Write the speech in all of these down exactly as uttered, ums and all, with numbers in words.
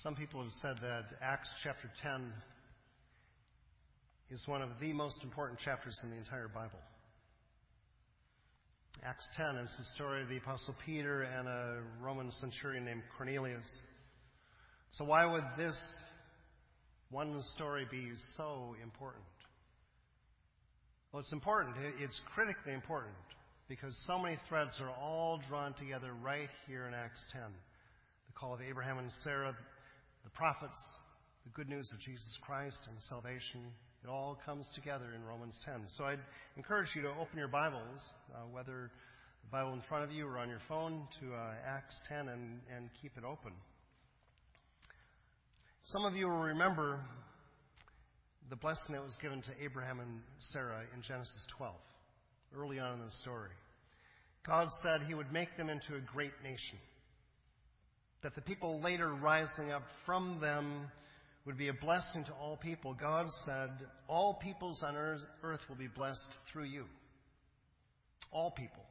Some people have said that Acts chapter ten is one of the most important chapters in the entire Bible. Acts ten is the story of the Apostle Peter and a Roman centurion named Cornelius. So why would this one story be so important? Well, it's important. It's critically important because so many threads are all drawn together right here in Acts ten. The call of Abraham and Sarah, the prophets, the good news of Jesus Christ and salvation. It all comes together in Romans ten. So I'd encourage you to open your Bibles, uh, whether the Bible in front of you or on your phone, to uh, Acts ten and, and keep it open. Some of you will remember the blessing that was given to Abraham and Sarah in Genesis twelve, early on in the story. God said He would make them into a great nation, that the people later rising up from them would be a blessing to all people. God said, all peoples on earth will be blessed through you. All people.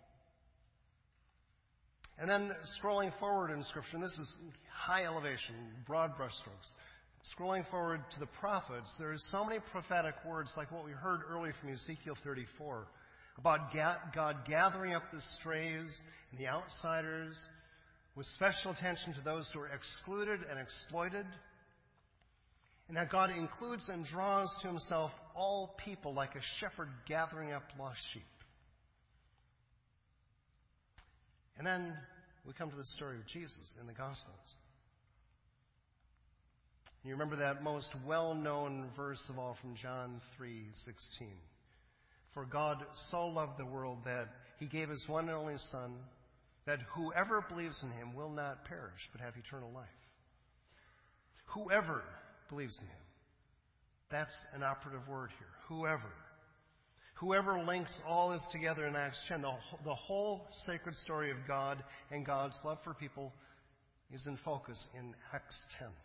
And then scrolling forward in Scripture, and this is high elevation, broad brushstrokes. Scrolling forward to the prophets, there are so many prophetic words like what we heard earlier from Ezekiel thirty-four about God gathering up the strays and the outsiders with special attention to those who are excluded and exploited, and that God includes and draws to Himself all people like a shepherd gathering up lost sheep. And then we come to the story of Jesus in the Gospels. You remember that most well-known verse of all from John three sixteen. For God so loved the world that He gave His one and only Son, that whoever believes in Him will not perish, but have eternal life. Whoever believes in Him. That's an operative word here. Whoever. Whoever links all this together in Acts ten, the, the whole sacred story of God and God's love for people is in focus in Acts ten.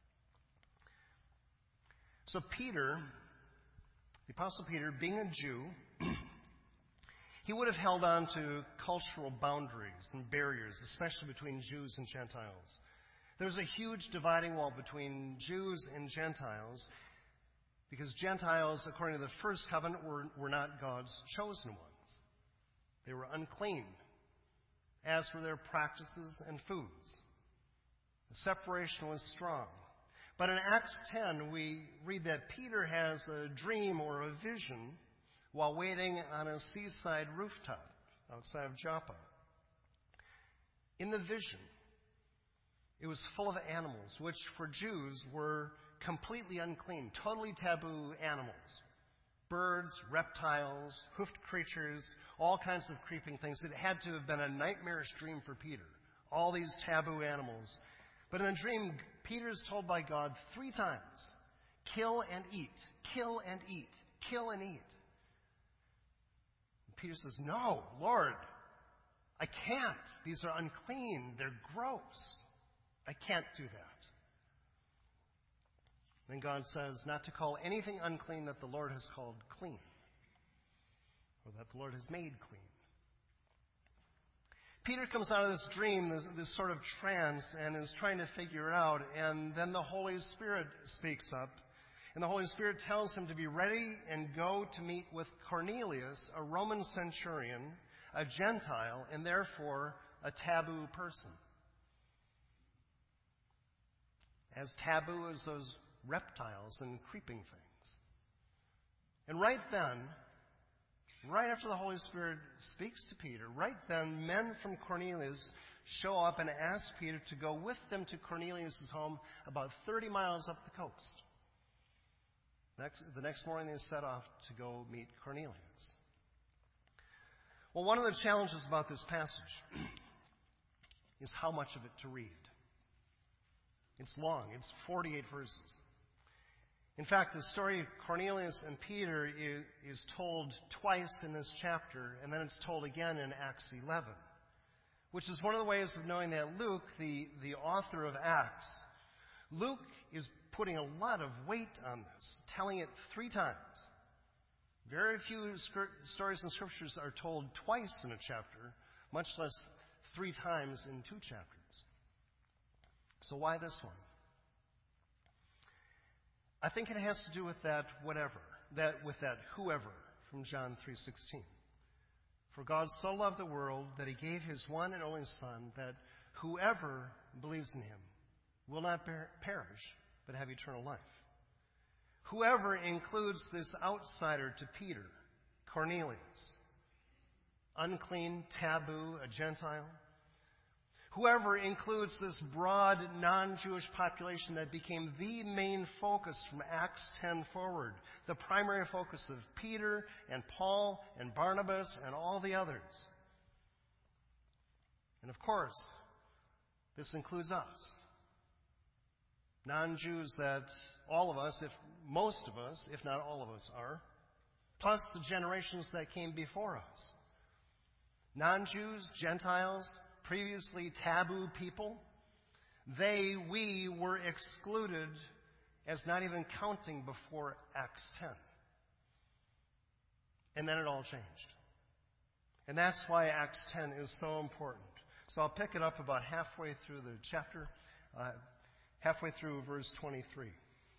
So Peter, the Apostle Peter, being a Jew, he would have held on to cultural boundaries and barriers, especially between Jews and Gentiles. There was a huge dividing wall between Jews and Gentiles because Gentiles, according to the first covenant, were, were not God's chosen ones. They were unclean, as were their practices and foods. The separation was strong. But in Acts ten, we read that Peter has a dream or a vision while waiting on a seaside rooftop outside of Joppa. In the vision, it was full of animals, which for Jews were completely unclean, totally taboo animals. Birds, reptiles, hoofed creatures, all kinds of creeping things. It had to have been a nightmarish dream for Peter. All these taboo animals. But in the dream, Peter is told by God three times, kill and eat, kill and eat, kill and eat. And Peter says, no, Lord, I can't. These are unclean. They're gross. I can't do that. Then God says not to call anything unclean that the Lord has called clean, or that the Lord has made clean. Peter comes out of this dream, this, this sort of trance, and is trying to figure it out. And then the Holy Spirit speaks up. And the Holy Spirit tells him to be ready and go to meet with Cornelius, a Roman centurion, a Gentile, and therefore a taboo person. As taboo as those reptiles and creeping things. And right then, right after the Holy Spirit speaks to Peter, right then, men from Cornelius show up and ask Peter to go with them to Cornelius' home about thirty miles up the coast. Next, the next morning they set off to go meet Cornelius. Well, one of the challenges about this passage is how much of it to read. It's long. It's forty-eight verses. In fact, the story of Cornelius and Peter is, is told twice in this chapter, and then it's told again in Acts eleven, which is one of the ways of knowing that Luke, the, the author of Acts, Luke is putting a lot of weight on this, telling it three times. Very few stories in Scriptures are told twice in a chapter, much less three times in two chapters. So why this one? I think it has to do with that whatever, that with that whoever from John three sixteen. For God so loved the world that he gave his one and only Son, that whoever believes in him will not perish, but have eternal life. Whoever includes this outsider to Peter, Cornelius, unclean, taboo, a Gentile. Whoever includes this broad, non-Jewish population that became the main focus from Acts ten forward, the primary focus of Peter and Paul and Barnabas and all the others. And of course, this includes us. Non-Jews that all of us, if most of us, if not all of us are, plus the generations that came before us. Non-Jews, Gentiles, previously taboo people, they, we were excluded as not even counting before Acts ten. And then it all changed. And that's why Acts ten is so important. So I'll pick it up about halfway through the chapter, uh, halfway through verse twenty-three.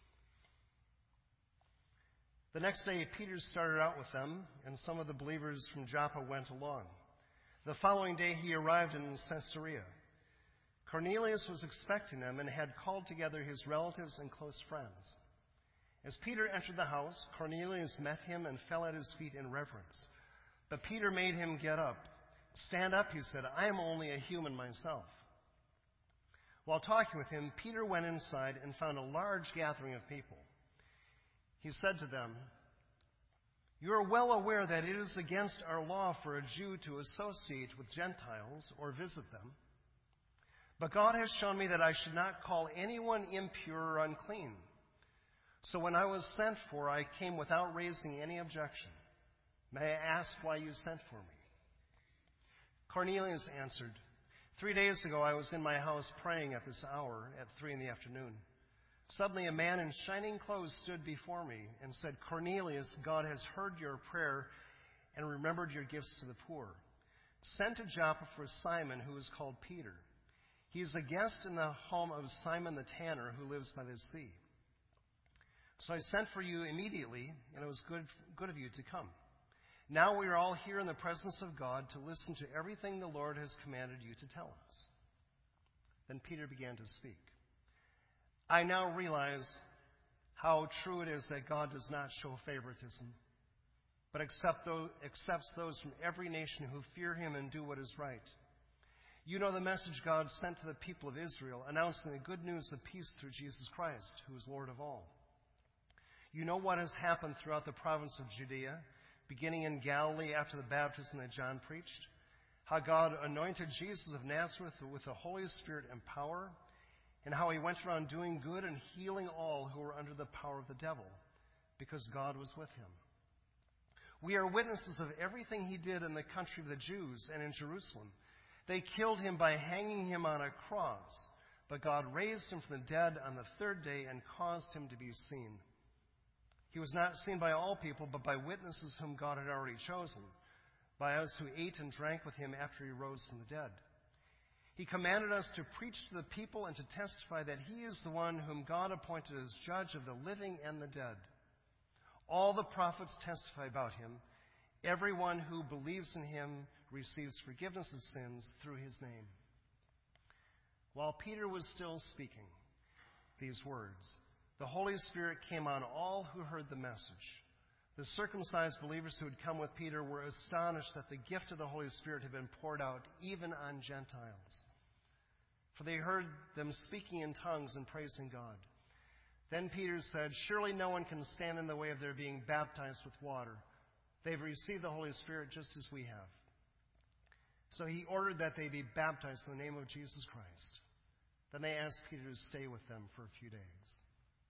The next day, Peter started out with them, and some of the believers from Joppa went along. The following day, he arrived in Caesarea. Cornelius was expecting them and had called together his relatives and close friends. As Peter entered the house, Cornelius met him and fell at his feet in reverence. But Peter made him get up. "Stand up," he said. "I am only a human myself." While talking with him, Peter went inside and found a large gathering of people. He said to them, "You are well aware that it is against our law for a Jew to associate with Gentiles or visit them. But God has shown me that I should not call anyone impure or unclean. So when I was sent for, I came without raising any objection. May I ask why you sent for me?" Cornelius answered, "Three days ago I was in my house praying at this hour, at three in the afternoon. Suddenly a man in shining clothes stood before me and said, 'Cornelius, God has heard your prayer and remembered your gifts to the poor. Send to Joppa for Simon, who is called Peter. He is a guest in the home of Simon the tanner, who lives by the sea.' So I sent for you immediately, and it was good, good of you to come. Now we are all here in the presence of God to listen to everything the Lord has commanded you to tell us." Then Peter began to speak. "I now realize how true it is that God does not show favoritism, but accept those, accepts those from every nation who fear him and do what is right. You know the message God sent to the people of Israel, announcing the good news of peace through Jesus Christ, who is Lord of all. You know what has happened throughout the province of Judea, beginning in Galilee after the baptism that John preached, how God anointed Jesus of Nazareth with the Holy Spirit and power, and how he went around doing good and healing all who were under the power of the devil, because God was with him. We are witnesses of everything he did in the country of the Jews and in Jerusalem. They killed him by hanging him on a cross, but God raised him from the dead on the third day and caused him to be seen. He was not seen by all people, but by witnesses whom God had already chosen, by us who ate and drank with him after he rose from the dead. He commanded us to preach to the people and to testify that he is the one whom God appointed as judge of the living and the dead. All the prophets testify about him. Everyone who believes in him receives forgiveness of sins through his name." While Peter was still speaking these words, the Holy Spirit came on all who heard the message. The circumcised believers who had come with Peter were astonished that the gift of the Holy Spirit had been poured out even on Gentiles. For they heard them speaking in tongues and praising God. Then Peter said, "Surely no one can stand in the way of their being baptized with water. They've received the Holy Spirit just as we have." So he ordered that they be baptized in the name of Jesus Christ. Then they asked Peter to stay with them for a few days.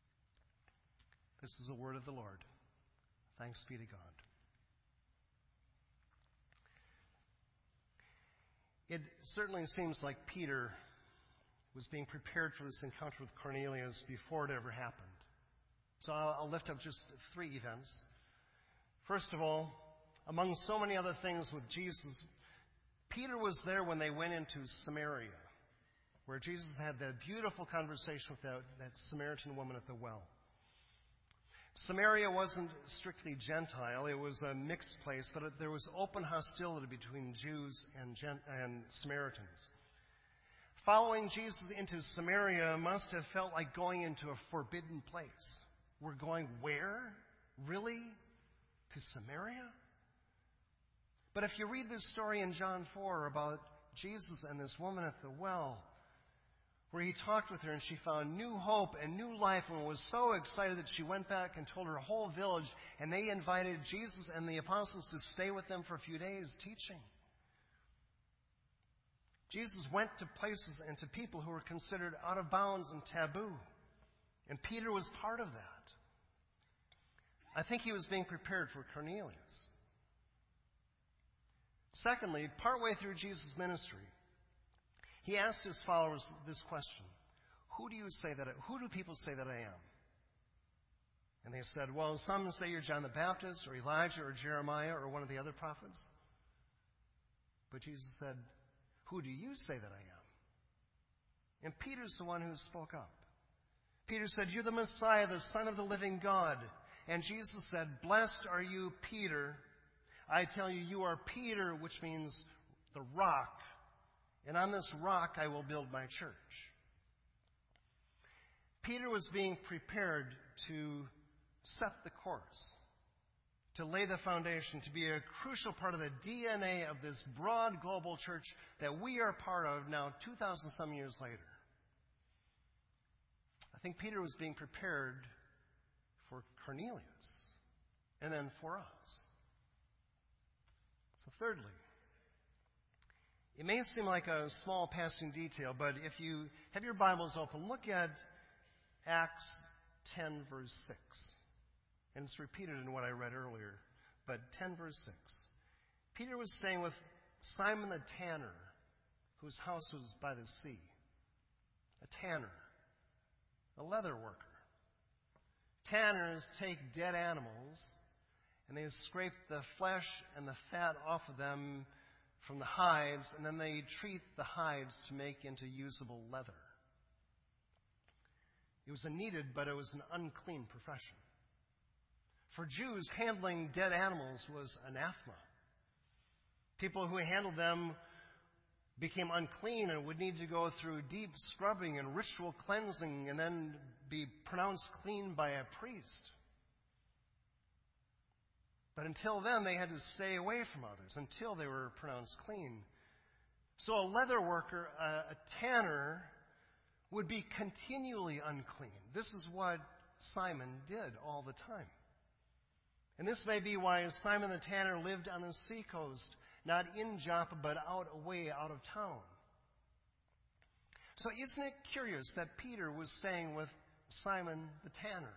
This is the word of the Lord. Thanks be to God. It certainly seems like Peter was being prepared for this encounter with Cornelius before it ever happened. So I'll, I'll lift up just three events. First of all, among so many other things with Jesus, Peter was there when they went into Samaria, where Jesus had that beautiful conversation with that, that Samaritan woman at the well. Samaria wasn't strictly Gentile. It was a mixed place, but there was open hostility between Jews and, Gen- and Samaritans. Following Jesus into Samaria must have felt like going into a forbidden place. We're going where? Really? To Samaria? But if you read this story in John four about Jesus and this woman at the well, where he talked with her and she found new hope and new life and was so excited that she went back and told her whole village, and they invited Jesus and the apostles to stay with them for a few days teaching. Jesus went to places and to people who were considered out of bounds and taboo. And Peter was part of that. I think he was being prepared for Cornelius. Secondly, partway through Jesus' ministry, he asked his followers this question: Who do you say that I, who do people say that I am? And they said, well, some say you're John the Baptist or Elijah or Jeremiah or one of the other prophets. But Jesus said, who do you say that I am? And Peter's the one who spoke up. Peter said, you're the Messiah, the Son of the living God. And Jesus said, blessed are you, Peter. I tell you, you are Peter, which means the rock. And on this rock I will build my church. Peter was being prepared to set the course, to lay the foundation, to be a crucial part of the D N A of this broad global church that we are part of now two thousand some years later. I think Peter was being prepared for Cornelius and then for us. So thirdly, it may seem like a small passing detail, but if you have your Bibles open, look at Acts ten, verse six. And it's repeated in what I read earlier, but ten, verse six. Peter was staying with Simon the tanner, whose house was by the sea. A tanner, a leather worker. Tanners take dead animals, and they scrape the flesh and the fat off of them from the hides, and then they treat the hides to make into usable leather. It was a needed, but it was an unclean profession. For Jews, handling dead animals was anathema. People who handled them became unclean and would need to go through deep scrubbing and ritual cleansing and then be pronounced clean by a priest. But until then, they had to stay away from others until they were pronounced clean. So a leather worker, a, a tanner, would be continually unclean. This is what Simon did all the time. And this may be why Simon the tanner lived on the seacoast, not in Joppa, but out away out of town. So isn't it curious that Peter was staying with Simon the tanner?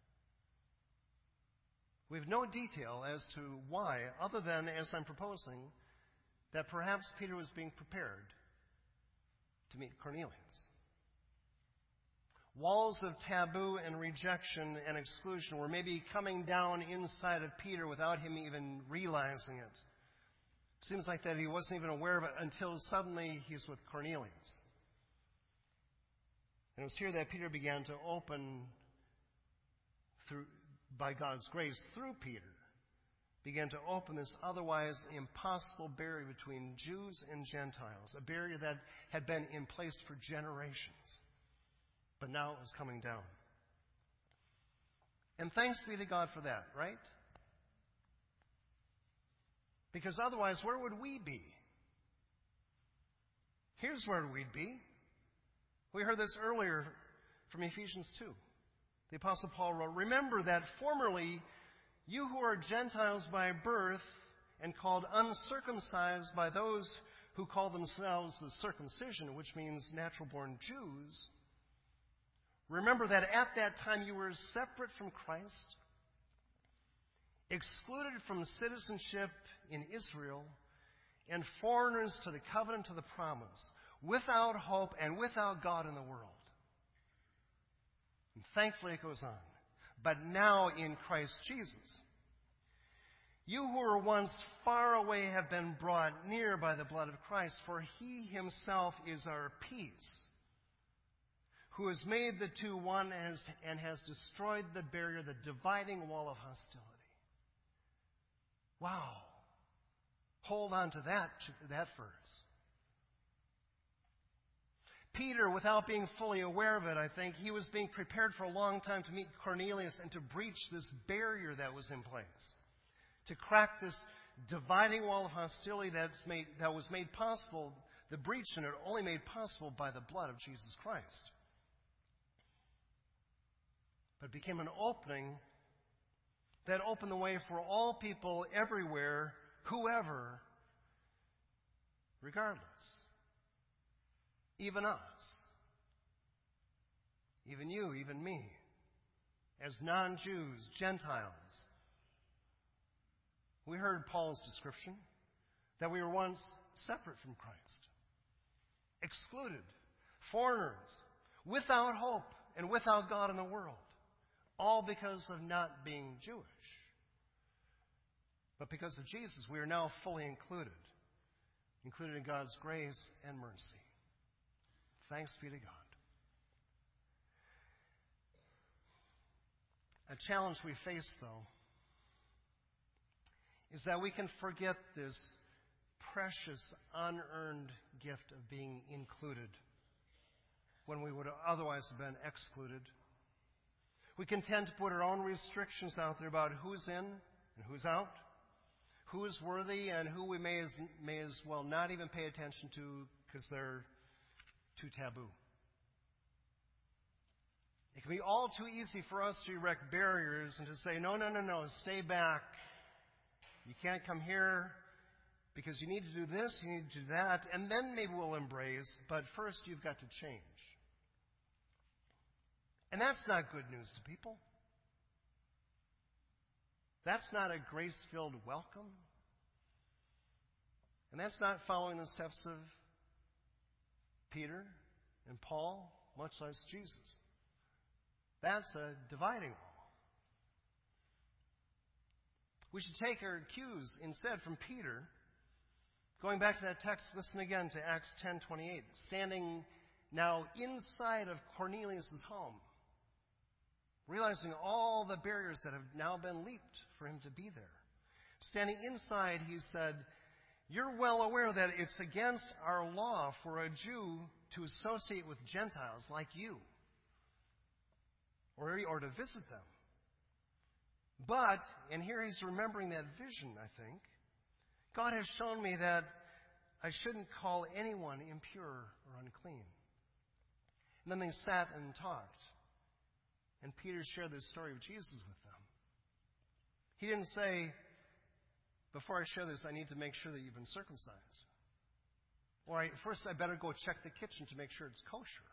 We have no detail as to why, other than, as I'm proposing, that perhaps Peter was being prepared to meet Cornelius. Walls of taboo and rejection and exclusion were maybe coming down inside of Peter without him even realizing it. Seems like that he wasn't even aware of it until suddenly he's with Cornelius. And it was here that Peter began to open, through, by God's grace, through Peter, began to open this otherwise impossible barrier between Jews and Gentiles, a barrier that had been in place for generations. But now it was coming down. And thanks be to God for that, right? Because otherwise, where would we be? Here's where we'd be. We heard this earlier from Ephesians two. The Apostle Paul wrote, remember that formerly you who are Gentiles by birth and called uncircumcised by those who call themselves the circumcision, which means natural-born Jews, remember that at that time you were separate from Christ, excluded from citizenship in Israel, and foreigners to the covenant of the promise, without hope and without God in the world. And thankfully it goes on. But now in Christ Jesus, you who were once far away have been brought near by the blood of Christ, for he himself is our peace, who has made the two one and has, and has destroyed the barrier, the dividing wall of hostility. Wow. Hold on to that, that verse. Peter, without being fully aware of it, I think, he was being prepared for a long time to meet Cornelius and to breach this barrier that was in place. To crack this dividing wall of hostility that's made, that was made possible, the breach in it only made possible by the blood of Jesus Christ. But it became an opening that opened the way for all people everywhere, whoever, regardless. Even us. Even you, even me. As non-Jews, Gentiles. We heard Paul's description that we were once separate from Christ. Excluded. Foreigners. Without hope and without God in the world. All because of not being Jewish. But because of Jesus, we are now fully included. Included in God's grace and mercy. Thanks be to God. A challenge we face, though, is that we can forget this precious, unearned gift of being included when we would otherwise have been excluded. We can tend to put our own restrictions out there about who's in and who's out, who is worthy and who we may as, may as well not even pay attention to because they're too taboo. It can be all too easy for us to erect barriers and to say, no, no, no, no, stay back. You can't come here because you need to do this, you need to do that, and then maybe we'll embrace, but first you've got to change. And that's not good news to people. That's not a grace-filled welcome. And that's not following the steps of Peter and Paul, much less Jesus. That's a dividing wall. We should take our cues instead from Peter. Going back to that text, listen again to Acts ten twenty-eight. Standing now inside of Cornelius' home, realizing all the barriers that have now been leaped for him to be there. Standing inside, he said, "You're well aware that it's against our law for a Jew to associate with Gentiles like you, or, or to visit them. But," and here he's remembering that vision, I think, "God has shown me that I shouldn't call anyone impure or unclean." And then they sat and talked. And Peter shared this story of Jesus with them. He didn't say, "Before I share this, I need to make sure that you've been circumcised." Or, I, first I better go check the kitchen to make sure it's kosher.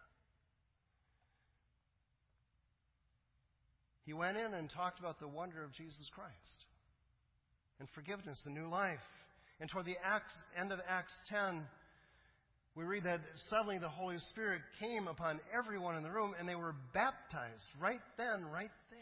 He went in and talked about the wonder of Jesus Christ. And forgiveness and new life. And toward the Acts, end of Acts ten, we read that suddenly the Holy Spirit came upon everyone in the room and they were baptized right then, right there.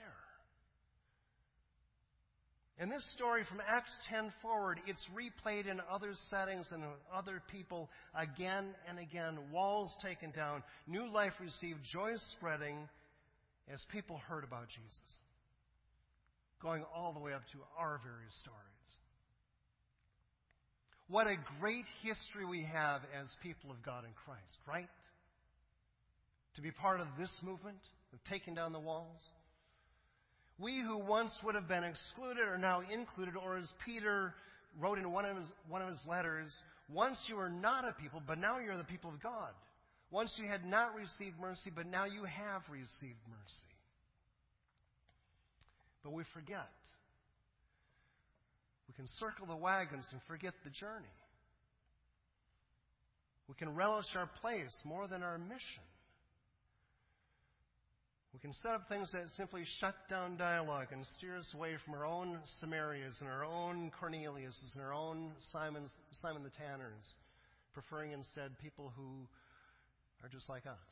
And this story from Acts ten forward, it's replayed in other settings and with other people again and again. Walls taken down, new life received, joy spreading as people heard about Jesus. Going all the way up to our various stories. What a great history we have as people of God in Christ, right? To be part of this movement of taking down the walls. We who once would have been excluded are now included, or as Peter wrote in one of his, one of his letters, once you were not a people, but now you're the people of God. Once you had not received mercy, but now you have received mercy. But we forget. We can circle the wagons and forget the journey. We can relish our place more than our mission. We can set up things that simply shut down dialogue and steer us away from our own Samarias and our own Corneliuses and our own Simons, Simon the Tanners, preferring instead people who are just like us.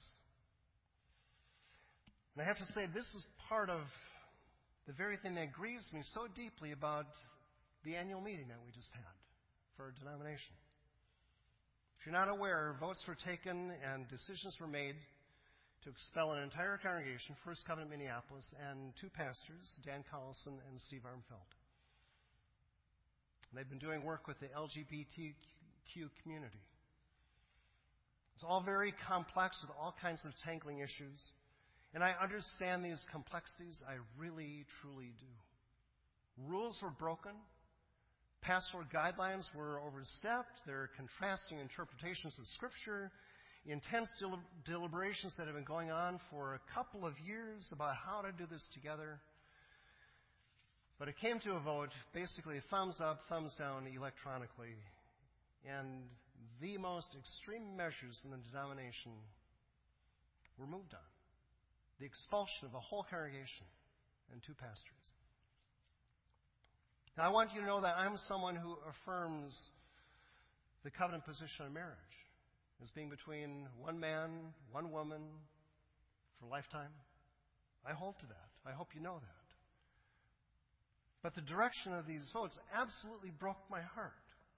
And I have to say, this is part of the very thing that grieves me so deeply about the annual meeting that we just had for our denomination. If you're not aware, votes were taken and decisions were made to expel an entire congregation, First Covenant Minneapolis, and two pastors, Dan Collison and Steve Armfeld. They've been doing work with the L G B T Q community. It's all very complex with all kinds of tangling issues. And I understand these complexities. I really, truly do. Rules were broken. Pastoral guidelines were overstepped. There are contrasting interpretations of Scripture. Intense del- deliberations that have been going on for a couple of years about how to do this together. But it came to a vote, basically thumbs up, thumbs down electronically. And the most extreme measures in the denomination were moved on. The expulsion of a whole congregation and two pastors. Now, I want you to know that I'm someone who affirms the covenant position of marriage as being between one man, one woman for a lifetime. I hold to that. I hope you know that. But the direction of these votes absolutely broke my heart.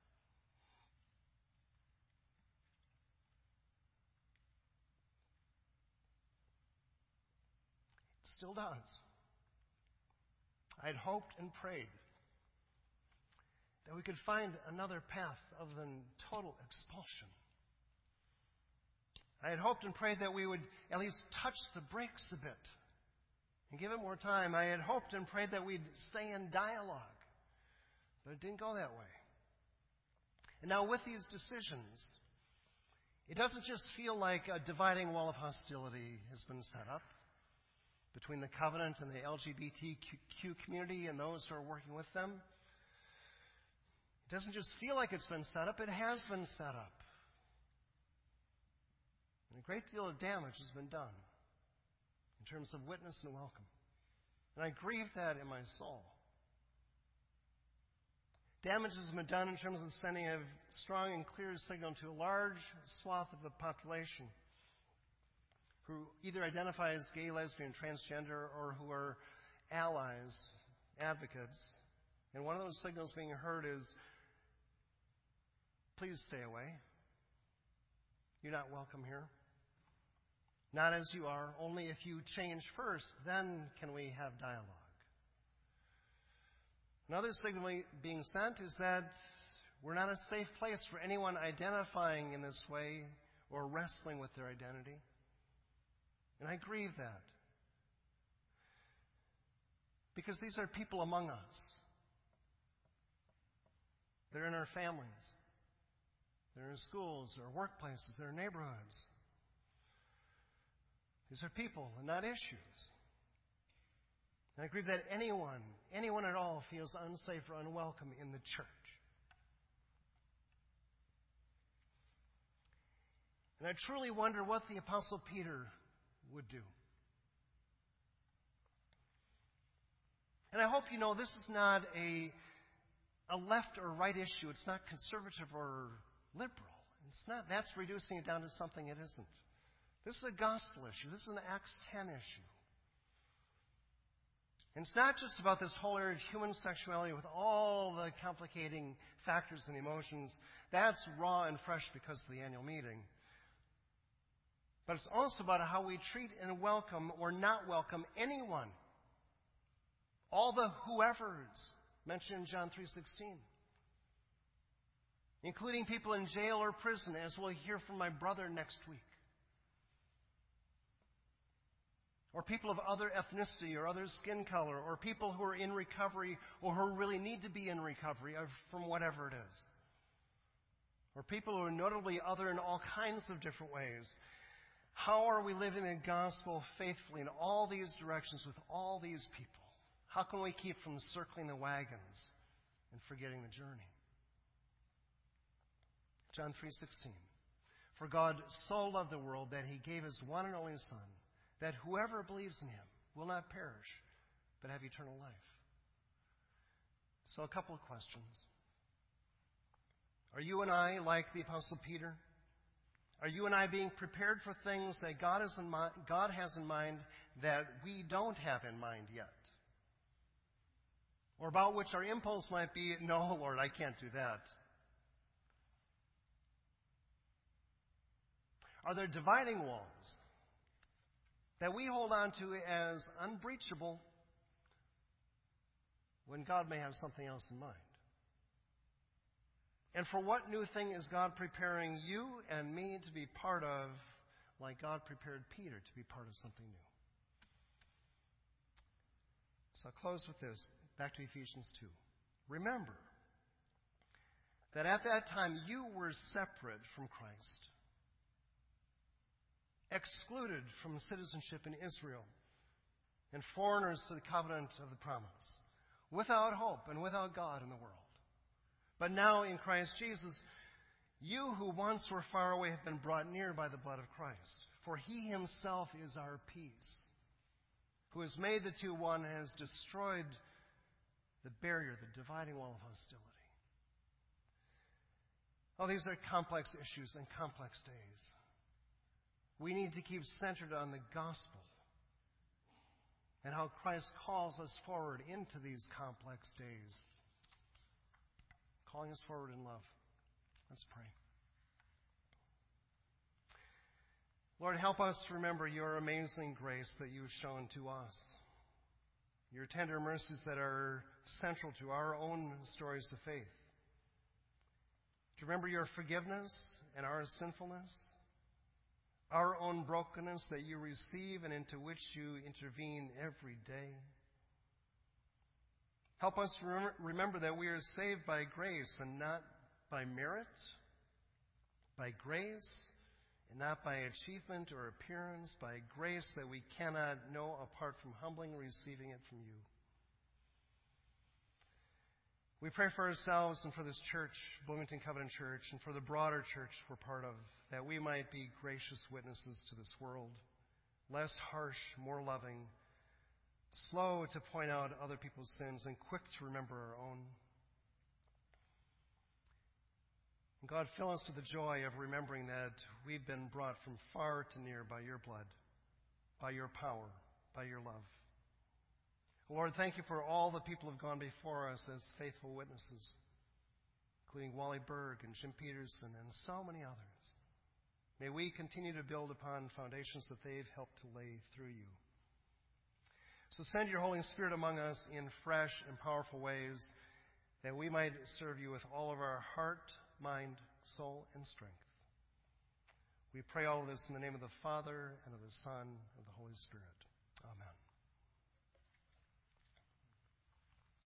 It still does. I had hoped and prayed that we could find another path other than total expulsion. I had hoped and prayed that we would at least touch the brakes a bit and give it more time. I had hoped and prayed that we'd stay in dialogue, but it didn't go that way. And now with these decisions, it doesn't just feel like a dividing wall of hostility has been set up between the covenant and the L G B T Q community and those who are working with them. It doesn't just feel like it's been set up, it has been set up. And a great deal of damage has been done in terms of witness and welcome. And I grieve that in my soul. Damage has been done in terms of sending a strong and clear signal to a large swath of the population who either identify as gay, lesbian, transgender, or who are allies, advocates. And one of those signals being heard is, please stay away. You're not welcome here. Not as you are, only if you change first, then can we have dialogue. Another signal being sent is that we're not a safe place for anyone identifying in this way or wrestling with their identity. And I grieve that. Because these are people among us. They're in our families. They're in schools, or workplaces, they're in neighborhoods. These are people and not issues. And I grieve that anyone, anyone at all feels unsafe or unwelcome in the church. And I truly wonder what the Apostle Peter would do. And I hope you know this is not a, a left or right issue. It's not conservative or liberal. It's not. That's reducing it down to something it isn't. This is a gospel issue. This is an Acts ten issue. And it's not just about this whole area of human sexuality with all the complicating factors and emotions. That's raw and fresh because of the annual meeting. But it's also about how we treat and welcome or not welcome anyone. All the whoever's mentioned in John three sixteen. Including people in jail or prison, as we'll hear from my brother next week. Or people of other ethnicity or other skin color, or people who are in recovery or who really need to be in recovery from whatever it is. Or people who are notably other in all kinds of different ways. How are we living the gospel faithfully in all these directions with all these people? How can we keep from circling the wagons and forgetting the journey? John three sixteen. For God so loved the world that he gave his one and only Son, that whoever believes in him will not perish, but have eternal life. So a couple of questions. Are you and I like the Apostle Peter? Are you and I being prepared for things that God, is in mind, God has in mind that we don't have in mind yet? Or about which our impulse might be, no, Lord, I can't do that. Are there dividing walls that we hold on to as unbreachable when God may have something else in mind. And for what new thing is God preparing you and me to be part of, like God prepared Peter to be part of something new? So I'll close with this. Back to Ephesians two. Remember that at that time you were separate from Christ, excluded from citizenship in Israel, and foreigners to the covenant of the promise, without hope and without God in the world. But now in Christ Jesus, you who once were far away have been brought near by the blood of Christ. For he himself is our peace, who has made the two one and has destroyed the barrier, the dividing wall of hostility. Oh, these are complex issues and complex days. We need to keep centered on the gospel and how Christ calls us forward into these complex days, calling us forward in love. Let's pray. Lord, help us to remember your amazing grace that you've shown to us, your tender mercies that are central to our own stories of faith, to remember your forgiveness and our sinfulness, our own brokenness that you receive and into which you intervene every day. Help us to remember that we are saved by grace and not by merit, by grace and not by achievement or appearance, by grace that we cannot know apart from humbling receiving it from you. We pray for ourselves and for this church, Bloomington Covenant Church, and for the broader church we're part of, that we might be gracious witnesses to this world, less harsh, more loving, slow to point out other people's sins, and quick to remember our own. And God, fill us with the joy of remembering that we've been brought from far to near by your blood, by your power, by your love. Lord, thank you for all the people who have gone before us as faithful witnesses, including Wally Berg and Jim Peterson and so many others. May we continue to build upon foundations that they've helped to lay through you. So send your Holy Spirit among us in fresh and powerful ways, that we might serve you with all of our heart, mind, soul, and strength. We pray all of this in the name of the Father, and of the Son, and of the Holy Spirit. Amen.